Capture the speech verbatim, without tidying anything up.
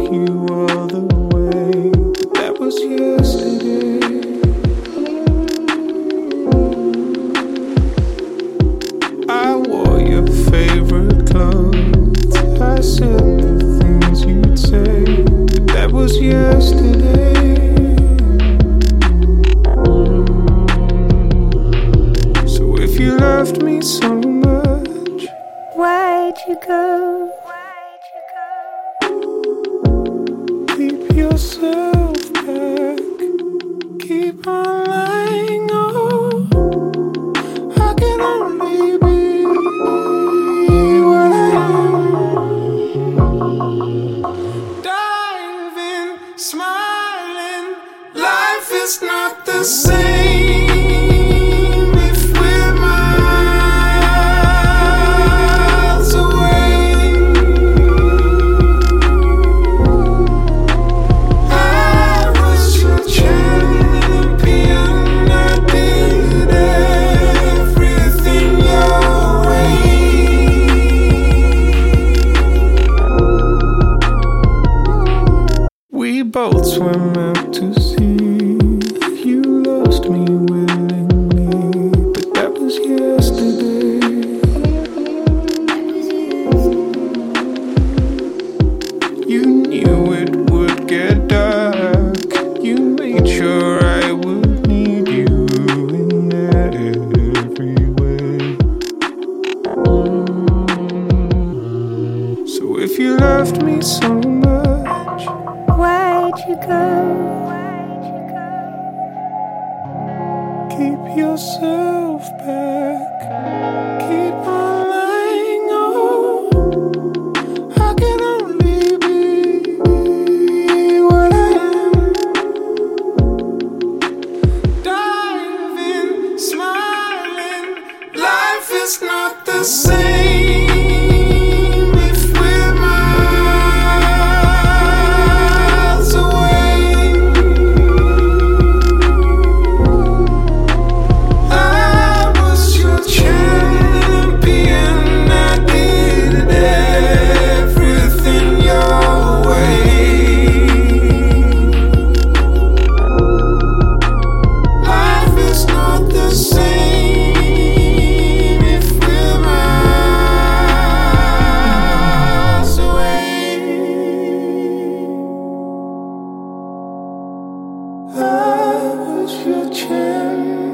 you all the way, but that was yesterday. I wore your favorite clothes, I said the things you'd say, but that was yesterday. So if you loved me so much, why'd you go? Keep yourself back, keep on lying, oh, I can only be what I am. Diving, smiling, life is not the same if we're miles away. I was your champion, I did everything your way. We both swam out to sea, you lost me willingly, but that was yesterday. You knew it would get dark, you made sure I would need you in every way. So if you loved me so much, Why'd you go? keep yourself back, keep on lying, oh, I can only be what I am. Diving, smiling, life is not the same if we're miles away. I was your champion, I did everything your way. Life is not the same if we're miles away. I was your champion.